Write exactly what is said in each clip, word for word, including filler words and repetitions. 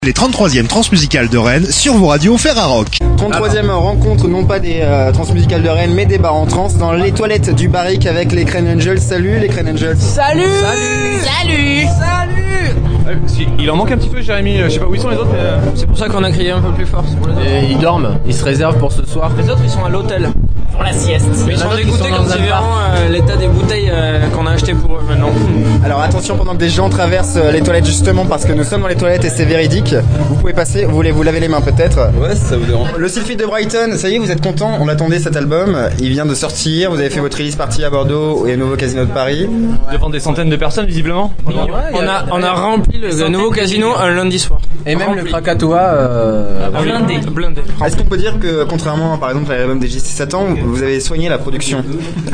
Les trente-troisièmes Transmusicales de Rennes sur vos radios Ferrarock. trente-troisième rencontre, non pas des euh, Transmusicales de Rennes, mais des bars en trans dans les toilettes du Barrick avec les Crane Angels. Salut les Crane Angels. Salut Salut Salut Salut. Il en manque un petit peu, Jérémy. Je sais pas où ils sont les autres, mais euh... c'est pour ça qu'on a crié un peu plus fort. Et ils dorment, ils se réservent pour ce soir. Les autres, ils sont à l'hôtel pour la sieste. Mais ils sont dégoûtés comme c'est vraiment euh, l'état des bouteilles euh, qu'on a acheté pour eux maintenant. Alors attention, pendant que des gens traversent euh, les toilettes, justement parce que nous sommes dans les toilettes et c'est véridique, vous pouvez passer, vous voulez vous laver les mains peut-être. Ouais, ça vous dérange. Le Sylphide de Brighton, ça y est, vous êtes content. On l'attendait cet album, il vient de sortir, vous avez fait votre release party à Bordeaux et au nouveau casino de Paris. Ouais. Devant des centaines de personnes visiblement. Ouais, on, a, on a rempli le, le nouveau casino un lundi soir. Et même rempli. le Krakatoa euh, blindé. blindé. Est-ce qu'on peut dire que contrairement par exemple à l'album des J C Satan, vous avez soigné la production?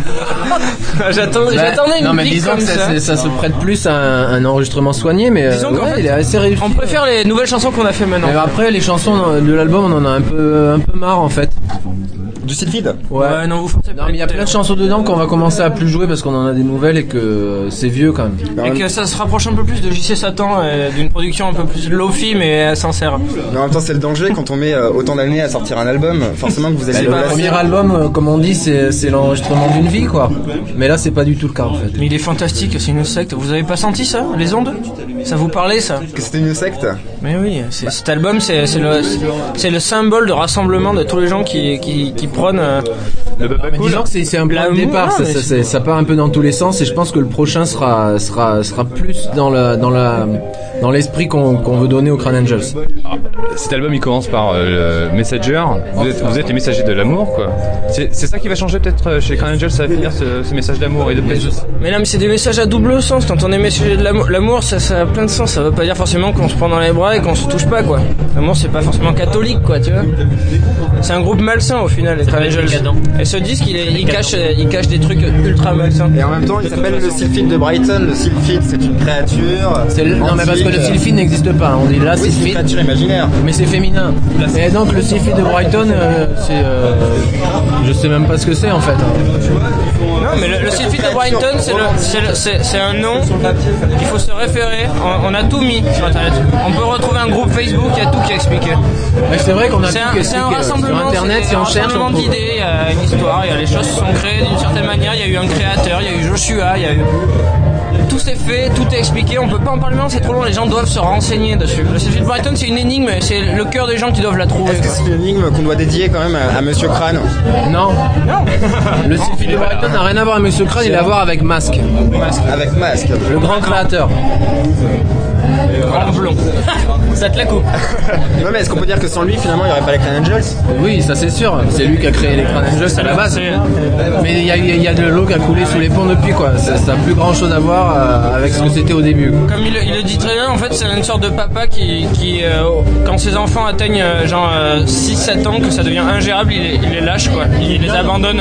J'attendais, bah, j'attendais une non mais pique disons comme que ça, ça. ça se prête plus à un, un enregistrement soigné, mais disons euh, qu'en ouais, fait, il est assez réussi. On préfère les nouvelles chansons qu'on a fait maintenant. Mais après les chansons de l'album, on en a un peu un peu marre en fait. Du Sylphide? Ouais. ouais, non, vous forcez pas. Non, mais il y a plein de chansons dedans qu'on va commencer à plus jouer parce qu'on en a des nouvelles et que c'est vieux quand même. Et que ça se rapproche un peu plus de J C Satan, euh, d'une production un peu plus low-fi mais sincère. Mais en même temps, c'est le danger quand on met euh, autant d'années à sortir un album. Forcément que vous allez. Bah, le premier album, euh, comme on dit, c'est, c'est l'enregistrement d'une vie quoi. Mais là, c'est pas du tout le cas en fait. Mais il est fantastique, c'est une secte. Vous avez pas senti ça, les ondes? Ça vous parlait ça? Que c'était une secte? Mais oui, c'est, cet album, c'est, c'est, le, c'est le symbole de rassemblement de tous les gens qui, qui, qui prônent. Euh, Le baba cool. Disons que c'est, c'est un point de départ, ça, ça, ça, ça part un peu dans tous les sens et je pense que le prochain sera sera sera plus dans la dans la dans l'esprit qu'on, qu'on veut donner aux Crane Angels. Ah, cet album il commence par euh, le Messenger. Vous êtes vous êtes les messagers de l'amour quoi. C'est, c'est ça qui va changer peut-être chez les Crane Angels, ça va finir ce, ce message d'amour et de plaisir. Mais là mais c'est des messages à double sens. Quand on est messager de l'amour, l'amour ça, ça a plein de sens. Ça veut pas dire forcément qu'on se prend dans les bras et qu'on se touche pas quoi. L'amour c'est pas forcément catholique quoi, tu vois. C'est un groupe malsain au final les Crane Angels. Et ce disque il, est, il cache il cache des trucs ultra malsains. Et en même temps il s'appelle le Sylphide de Brighton. Le Sylphide c'est une créature. C'est le, non mais parce que le Sylphide n'existe pas. On dit là oui, Sylphide. C'est une créature imaginaire. Mais c'est féminin. Et donc le Sylphide de Brighton, euh, c'est euh, je sais même pas ce que c'est en fait. Non mais le, le Sylphide de Brighton c'est, le, c'est, le, c'est, c'est un nom. Il faut se référer. On, on a tout mis sur internet. On peut retrouver un groupe Facebook, il y a tout qui est expliqué. Mais c'est vrai qu'on a c'est tout un, qui est c'est un expliqué rassemblement, sur internet c'est si un on cherche on rassemblement trouve. d'idées, il y a une histoire, il y a les choses se sont créées d'une certaine manière, il y a eu un créateur, il y a eu Joshua, il y a eu... Tout s'est fait, tout est expliqué, on peut pas en parler maintenant, c'est trop long, les gens doivent se renseigner dessus. Le Sylphide de Brighton c'est une énigme, c'est le cœur des gens qui doivent la trouver. Est-ce que c'est une énigme qu'on doit dédier quand même à, à Monsieur Crane? Non. Non. Le Sylphide de Brighton n'a rien à voir avec Monsieur Crane, il a à voir avec Masque. Masque. Avec Masque. Le grand créateur. Grand blond. Ça te la coupe. Non mais est-ce qu'on peut dire que sans lui finalement il n'y aurait pas les Crane Angels? Oui, ça c'est sûr. C'est lui qui a créé les Crane Angels à la base. Mais il y a, il y a de l'eau qui a coulé sous les ponts depuis quoi. Ça n'a plus grand chose à voir euh, avec ce que c'était au début. Comme il, il le dit très bien, en fait c'est une sorte de papa qui, qui euh, quand ses enfants atteignent euh, genre euh, six sept ans, que ça devient ingérable, il les, il les lâche quoi. Il les abandonne.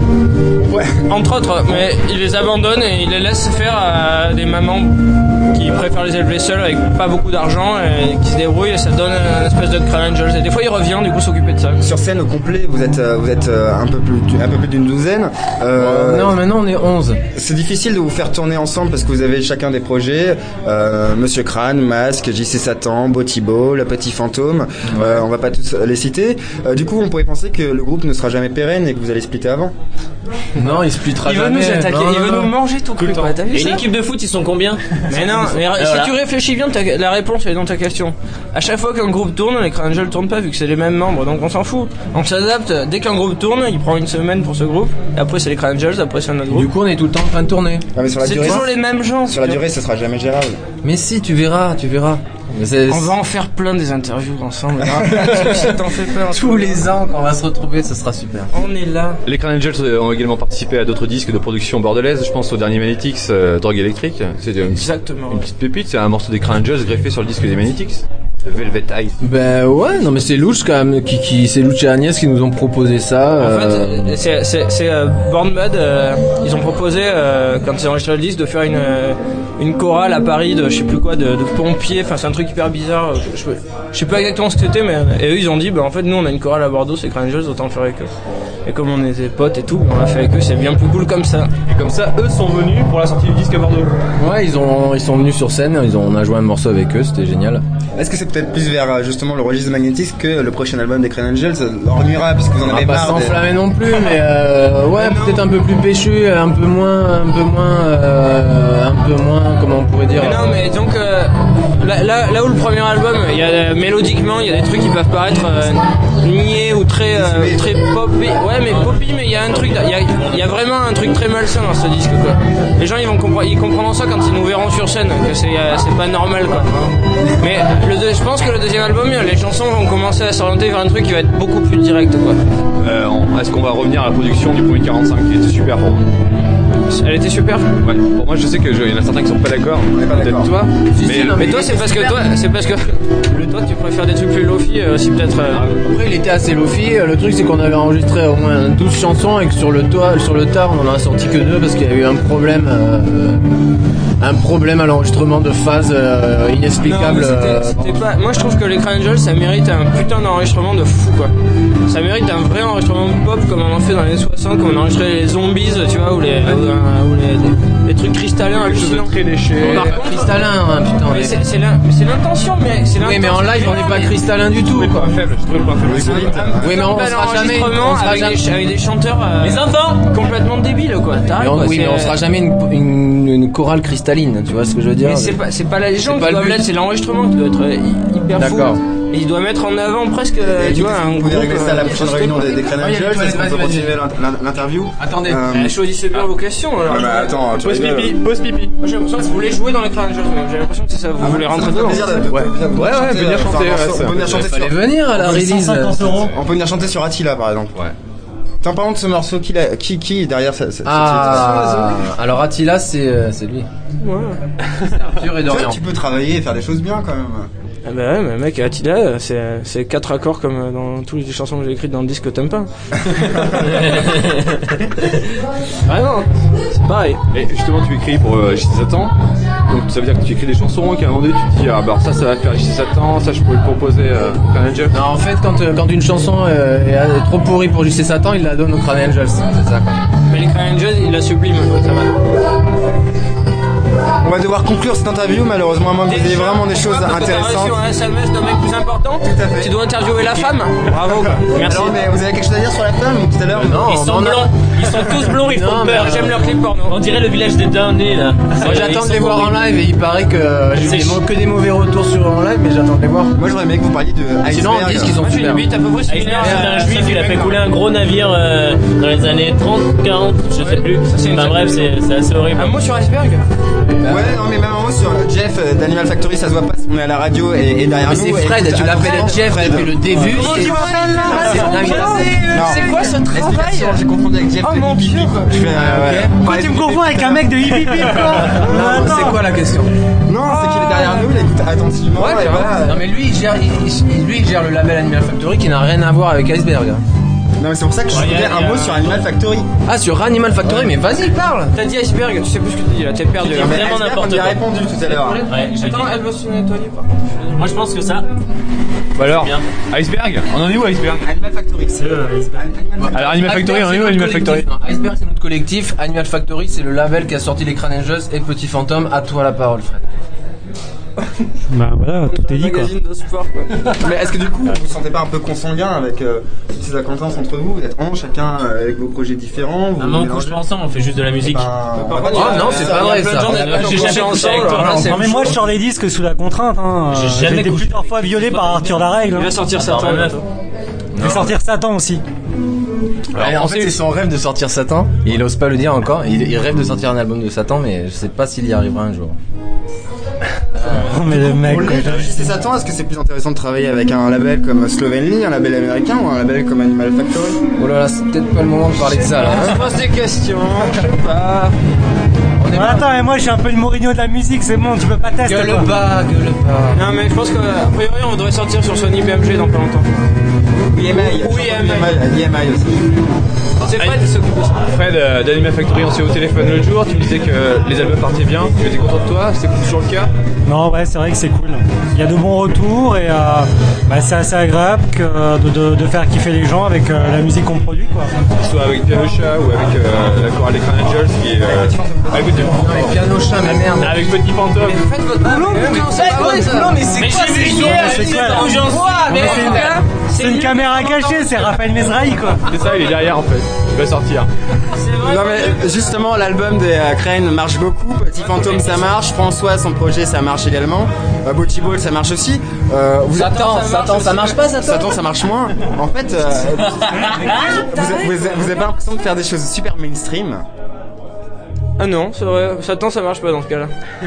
Ouais. Entre autres, mais il les abandonne et il les laisse faire à des mamans qui préfèrent les élever seuls avec pas beaucoup d'argent et qui se débrouillent et ça donne une espèce de Crane Angels. Et des fois il revient du coup s'occuper de ça. Sur scène au complet, vous êtes vous êtes un peu plus un peu plus d'une douzaine. Euh, non, maintenant on est onze. C'est difficile de vous faire tourner ensemble parce que vous avez chacun des projets. Euh, Monsieur Crane, Masque, J C Satan, Beau Thibault, Le Petit Fantôme. Ouais. Euh, on va pas tous les citer. Euh, du coup, on pourrait penser que le groupe ne sera jamais pérenne et que vous allez splitter avant. Non, il splittera il veut jamais. Nous attaquer, non, il veut non, nous manger tout le temps. Et une équipe de foot, ils sont combien? Mais non, mais si voilà. Tu réfléchis bien, la réponse est dans ta question. À chaque fois qu'un groupe tourne, les Crane Angels tournent pas vu que c'est les mêmes membres, donc on s'en fout. On s'adapte. Dès qu'un groupe tourne, il prend une semaine pour ce groupe. Et après c'est les Crane Angels, après c'est un autre groupe. Du coup, on est tout le temps en train de tourner. Ah, mais sur la c'est durée, toujours les mêmes gens. Sur la durée, ce sera jamais gérable. Mais si, tu verras, tu verras. C'est... On va en faire plein des interviews ensemble. Ça t'en fait peur. Tous les ans qu'on va se retrouver, ce sera super. On est là. Les Crane Angels ont également participé à d'autres disques de production bordelaise. Je pense au dernier Magnetics, euh, Drogue électrique. C'est une, Exactement. Une petite pépite. C'est un morceau des Crane Angels greffé sur le disque des Magnetics. Velvet Eye. Ben ouais, non mais c'est louche quand même, qui, qui, c'est Louche et Agnès qui nous ont proposé ça. En euh... fait, c'est, c'est, c'est euh, Born Mud, euh, ils ont proposé, euh, quand ils ont enregistré le disque, de faire une, euh, une chorale à Paris de je sais plus quoi, de, de pompiers, enfin c'est un truc hyper bizarre, je, je, je sais pas exactement ce que c'était, mais et eux ils ont dit, bah en fait nous on a une chorale à Bordeaux, c'est Crane Angels, autant le faire avec eux. Et comme on était potes et tout, on l'a fait avec eux, c'est bien plus cool comme ça. Et comme ça, eux sont venus pour la sortie du disque à Bordeaux. Ouais, ils ont, ils sont venus sur scène, ils ont, on a joué un morceau avec eux, c'était génial. Est-ce que c'est peut-être plus vers justement le registre magnétique que le prochain album des Crane Angels leur nuira parce que vous en avez pas marre s'enflammer des... non plus, mais euh, ouais, peut-être un peu plus péchu, un peu moins, un peu moins, euh, un peu moins, comment on pourrait dire. Mais non, mais donc euh, là, là, là où le premier album, il y a mélodiquement, il y a des trucs qui peuvent paraître euh, niais ou très, euh, très poppy. Ouais, mais poppy, mais il y a un truc, il y a, il y a vraiment un truc très malsain dans ce disque, quoi. Les gens, ils vont comprendre, ils comprendront ça quand ils nous verront sur scène, que c'est, euh, c'est pas normal, quoi. Mais le deux, je pense que le deuxième album, les chansons vont commencer à s'orienter vers un truc qui va être beaucoup plus direct, quoi. Euh, on- est-ce qu'on va revenir à la production du premier quarante-cinq qui était super pour moi? Elle était super. Ouais. Pour moi, je sais qu'il y en a certains qui sont pas d'accord. pas Peut-être d'accord. toi. Si, mais si, non, Mais toi, c'est parce que toi, c'est parce que le toi, tu préfères des trucs plus lofi, euh, aussi peut-être. euh, Après, il était assez lofi. Le truc, c'est qu'on avait enregistré au moins douze chansons et que sur le, toit, sur le tard, on en a sorti que deux parce qu'il y a eu un problème, euh, un problème à l'enregistrement de phase euh, Non, inexplicable. mais c'était- euh, c'était pas... Moi je trouve que les Crane Angels ça mérite un putain d'enregistrement de fou quoi. Ça mérite un vrai enregistrement de pop comme on en fait dans les années soixante, comme on a enregistré les Zombies, tu vois, ou les, ou, euh, ou les, les, les trucs cristallins Quelque chose de hallucinants. très léché. Par contre, cristallin, hein, putain. mais mais- c'est, c'est, l'in- mais c'est l'intention, mais c'est Oui, mais en live, on n'est pas cristallin du tout. Le Quoi. point faible, je trouve le point faible. Oui, mais on sera jamais, on sera avec, jamais. des, avec des chanteurs euh, Les enfants complètement débiles quoi. T'arrêtes, Mais on- quoi, oui, c'est- mais on sera jamais une, une, une chorale cristalline, tu vois ce que je veux dire. Mais c'est pas, c'est pas la légende pas qui le doit but. l'être, c'est l'enregistrement qui doit être euh, hy- hyper fou. D'accord. Et il doit mettre en avant presque, euh, Et tu du vois, coup, un vous pouvez groupe, régler ça à la euh, prochaine chose réunion que- des, des Crane Ah, il y a Angels. une Est-ce qu'on toilette, peut vas-y, continuer l'in- l'in- l'interview? Attendez. Euh, Eh, choisissez bien vos questions. Alors. ouais, bah, attends, tu Pause rigoles. pipi, pause pipi. Moi, j'ai l'impression que vous voulez jouer dans les Crane Angels, mais j'ai l'impression que c'est ça, vous Ah, voulez ça rentrer me fait dedans. plaisir de- de- Ouais. de- de- Ouais, ouais, chanter, venir euh, chanter, enfin, ouais, on ça peut venir peut- chanter Fallait sur- venir à la release. On peut venir chanter sur Attila par exemple. Ouais. Tiens, par contre, ce morceau, qui, l'a- qui, qui est derrière ça, ça- Ah, alors Attila, c'est euh, c'est lui. Ouais. Arthur et Tu vois, Dorian. tu peux travailler et faire des choses bien quand même. Ah bah ouais, mais mec, Attila, c'est, c'est quatre accords comme dans toutes les chansons que j'ai écrites dans le disque que t'aimes pas. Vraiment, c'est pareil. Et justement, tu écris pour euh, J C Satan. Donc ça veut dire que tu écris des chansons, qu'à un moment donné, tu te dis, ah bah ça, ça va faire J C Satan, ça, je pourrais le proposer euh, Crane Angels. Non, en fait, quand, euh, quand une chanson euh, est euh, trop pourrie pour J C Satan, il la donne aux Crane Angels. C'est ça, quoi. Mais les Crane Angels, ils la subliment, ça va. On va devoir conclure cette interview malheureusement, à moins que vous ayez vraiment des choses Parce que t'as reçu intéressantes. un S M S d'un mec plus important. Tout à fait. Tu dois interviewer la femme. Bravo, quoi. Merci. Alors, mais vous avez quelque chose à dire sur la femme ou tout à l'heure? Non, Ils sont on a- blancs, ils sont tous blonds, ils Non, font mais peur. euh, J'aime leur clip porno. On dirait le village des Dindés là. Moi, j'attends de les voir en live et il paraît que euh, j'ai eu C'est des ch- mau- que des mauvais retours sur en live, mais j'attends de les voir. Moi j'aurais aimé que vous parliez de Sinon, on dit Iceberg. qu'ils sont Moi, j'ai super. une bite à peu près Eisner, similaire. c'est un juif, il a fait couler un gros navire euh, dans les années trente, quarante, je sais plus. c'est une Enfin bref, c'est c'est assez horrible. Un mot sur Iceberg. Ouais, non, mais même un mot sur Jeff euh, d'Animal Factory, ça se voit pas, on est à la radio et, et derrière Mais nous. c'est et Fred, écoute, tu l'appelles attention, Jeff Fred. depuis le début. Comment c'est- tu m'appelles là c'est- non, mais ça, Non. C'est quoi ce travail Explication, j'ai confondu avec Jeff Oh de mon Hippie. Dieu, quoi. Je fais, euh, ouais. Pourquoi tu me confonds avec un mec de hippie quoi? Non, c'est quoi la question? Non, c'est qu'il est derrière nous, il écoute attentivement. et voilà. Non mais lui il gère, il, il- lui il gère le label Animal Factory qui n'a rien à voir avec Iceberg. Non, mais c'est pour ça que je Ouais, voulais y a- un y a- mot sur Animal Factory. Ah sur Animal Factory, mais vas-y parle. T'as dit Iceberg, tu sais plus ce que tu dis là, t'es perdu. dis là. Mais vraiment Iceberg, n'importe on y a quoi. répondu tout à l'heure. Ouais, j'ai Attends, dit- elle va se nettoyer par contre. Moi je pense que ça. Bah alors, Bien. Iceberg, on en est où Iceberg? Animal Factory, c'est Euh, Alors Animal Factory, on en est où Animal Factory? Non, Iceberg c'est notre collectif, Animal Factory c'est le label qui a sorti les Crane Angels et Petit Fantôme. À toi la parole Fred. Bah voilà, tout est dit quoi. Magazine de sport quoi. Mais est-ce que du coup, vous vous sentez pas un peu consanguin avec euh, toutes ces acquaintances entre vous? Vous êtes en chacun euh, avec vos projets différents. Vous Ah, mais on mélangez- couche pas ensemble, on fait juste de la musique. Ben, Par contre, Oh, il y a- non, c'est il y pas a vrai, plein de ça. gens, on a J'ai pas jamais couché couché ensemble. avec toi. alors là, c'est Non mais moi je sors les disques sous la contrainte hein. J'ai J'ai jamais été couché. plusieurs fois violé par Arthur Darègle. Il va Hein. sortir Attends, Satan ma meuf. bientôt. Je vais sortir Satan aussi. Ouais, en fait c'est son rêve de sortir Satan et il ose pas le dire encore. Il, il rêve de sortir un album de Satan mais je sais pas s'il y arrivera un jour. Oh mais le mec Pour quoi. lui, c'est Satan, est-ce que c'est plus intéressant de travailler avec un label comme Slovenly, un label américain ou un label comme Animal Factory? Oh là là, c'est peut-être pas le moment de parler de ça là. On Hein. se pose des questions, je sais pas. On est Ouais, attends mais moi je suis un peu le Mourinho de la musique, c'est bon, tu peux pas tester Gueule quoi. pas, gueule pas. Non mais je pense qu'a priori on devrait sortir sur Sony B M G dans pas longtemps. Oui, E M I. Oui, E M I. E M I aussi. C'est Fred qui s'occupe de ça. Fred euh, d'Animal Factory, on s'est au téléphone l'autre jour, tu me disais que les albums partaient bien, tu étais content de toi, c'est toujours le cas? Non ouais c'est vrai que c'est cool. Il y a de bons retours et euh, bah, c'est assez agréable que de, de, de faire kiffer les gens avec euh, la musique qu'on produit quoi. Que ce soit avec Piano Chat ou avec euh, la chorale des Crane Angels qui est... Euh, ah, écoute, Piano chat, mais merde. Avec Petit Fantôme. Faites votre boulot, putain, c'est pas vrai ça. Non, mais c'est quoi j'ai ces vu gens hier, c'est C'est quoi, là j'en vois, mais Mais c'est en tout cas, C'est une caméra cachée, c'est Raphaël Mesrahi quoi. C'est ça, il est derrière en fait. Il va sortir. C'est vrai. Non mais justement l'album des euh, Crane marche beaucoup, Petit Fantôme ça marche, François son projet ça marche également, euh, Bochy Ball ça marche aussi. Euh, vous Satan, Satan, ça marche pas, Satan. Satan ça marche moins. En fait, euh, vous, vous, vous avez pas l'impression de faire des choses super mainstream. Ah non, c'est vrai. Satan, ça marche pas dans ce cas-là.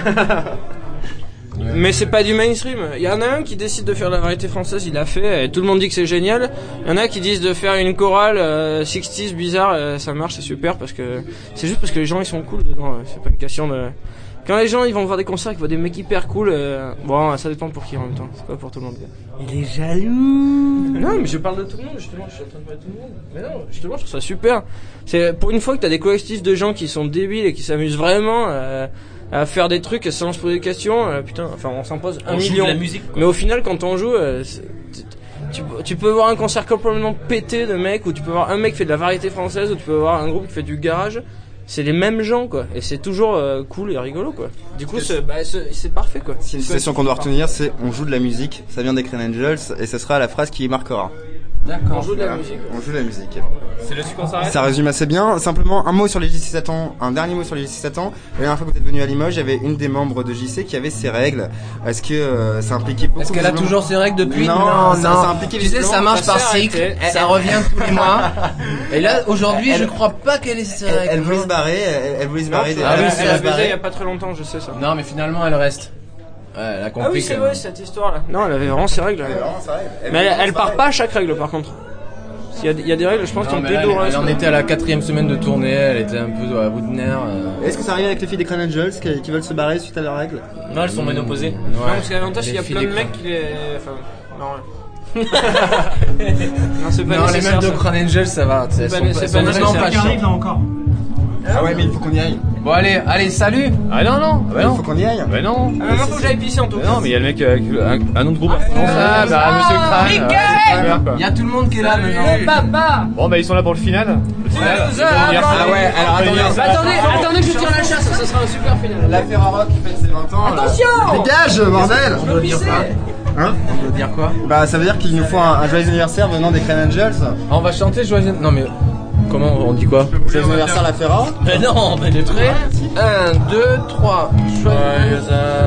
Mais c'est pas du mainstream. Il y en a un qui décide de faire la variété française, il l'a fait, et tout le monde dit que c'est génial. Il y en a qui disent de faire une chorale euh, soixante bizarre, euh, ça marche, c'est super, parce que c'est juste parce que les gens ils sont cool dedans. euh, C'est pas une question de. Quand les gens ils vont voir des concerts, ils voient des mecs hyper cool. Euh... Bon, ça dépend pour qui en même temps. C'est pas pour tout le monde. Il est jaloux. Non, mais je parle de tout le monde, justement, je suis en train de parler de tout le monde. Mais non, justement, je trouve ça super. C'est pour une fois que t'as des collectifs de gens qui sont débiles et qui s'amusent vraiment euh, à faire des trucs sans se poser des questions. Euh, putain, enfin, on s'en pose un on joue million. de la musique, quoi. Mais au final, quand on joue, euh, c'est- tu, tu peux voir un concert complètement pété de mecs, ou tu peux voir un mec qui fait de la variété française, ou tu peux voir un groupe qui fait du garage. C'est les mêmes gens, quoi. Et c'est toujours euh, cool et rigolo, quoi. Du coup, c'est, bah, c'est, c'est parfait, quoi. Si une citation qu'on doit retenir, c'est on joue de la musique, ça vient des Crane Angels et ce sera la phrase qui marquera. On joue de la Voilà. musique. On joue de la musique. C'est là-dessus qu'on s'arrête. Ça résume assez bien. Simplement, un mot sur les J C Satan, un dernier mot sur les J C Satan. La dernière fois que vous êtes venu à Limoges, il y avait une des membres de J C qui avait ses règles. Est-ce que euh, ça impliquait beaucoup Est-ce qu'elle a visiblement- toujours ses règles depuis? Non, ça- ça impliquait Tu sais, ça visiblement- marche ça par s'est cycle, arrêté. ça revient tous les mois. Et là, aujourd'hui, Elle- je crois pas qu'elle ait ses Elle, règles. elle voulait se barrer, elle, elle voulait se barrer. Non, des- Ah oui, elle, c'est elle la a baisé barrée. il y a pas très longtemps, je sais ça. Non, mais finalement, elle reste. Ouais, elle a compris Ah oui, c'est que- vrai cette histoire-là. Non, elle avait vraiment ses règles. Elle, elle. vraiment, ça arrive. Elle Mais voulait elle, elle se part barrer. pas à chaque règle, par contre. Il y a, il y a des règles, je pense, qui Non, ont mais plus là, elle, douloureuses. elle en était à la quatrième semaine de tournée, elle était un peu à bout de nerfs. euh. Est-ce que ça arrive avec les filles des Crane Angels qui, qui veulent se barrer suite à leurs règles? Non, elles sont ménopausées. Ouais. Non, parce qu'à l'avantage, il y a Les plein filles de des mecs qui les. Enfin, non, ouais. Non, c'est pas Non, les nécessaire. mecs de ça. Crane Angels, ça va. Elles pas sont né- pas- c'est elles pas sont vraiment nécessaire. pas Qui arrive chiantes. là encore. Ah ouais, mais il faut qu'on y aille. Bon, allez, allez, salut. Ah non, non. Bah Il non. faut qu'on y aille. Bah non. Ah, maintenant, faut que j'aille pisser en tout Bah cas. non, mais il y a le mec avec un, un autre groupe à prononcer. Ah, bah, monsieur Crane. Miguel ouais, c'est super, quoi. Il Il y a tout le monde qui est là maintenant. papa. Bon, bah ils sont là pour le final. Le final. Ouais, ils vont venir- Ah ouais, alors attendez. Attendez, attendez que je tire la chasse, ça sera un super final. La Ferrarock qui fête ses vingt ans. Attention. Dégage, bordel! On doit dire quoi? Hein? On doit dire quoi? Bah, ça veut dire qu'il nous faut un, un joyeux anniversaire venant des Crane Angels. Ah, on va chanter joyeux. Non, mais. Comment on dit quoi? Joyeux anniversaire la Ferrarock. Mais non, mais les trucs. un, deux, trois. Joyeux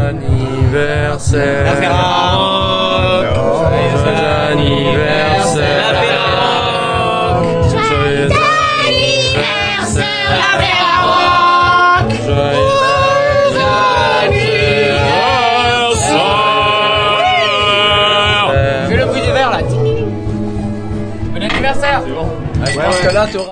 anniversaire. La Ferrarock. Joyeux anniversaire. La Ferrarock. Joyeux anniversaire. La Ferrarock. Joyeux Fais le bruit des verres là. Bon anniversaire. Ah, je pense que là, t'auras.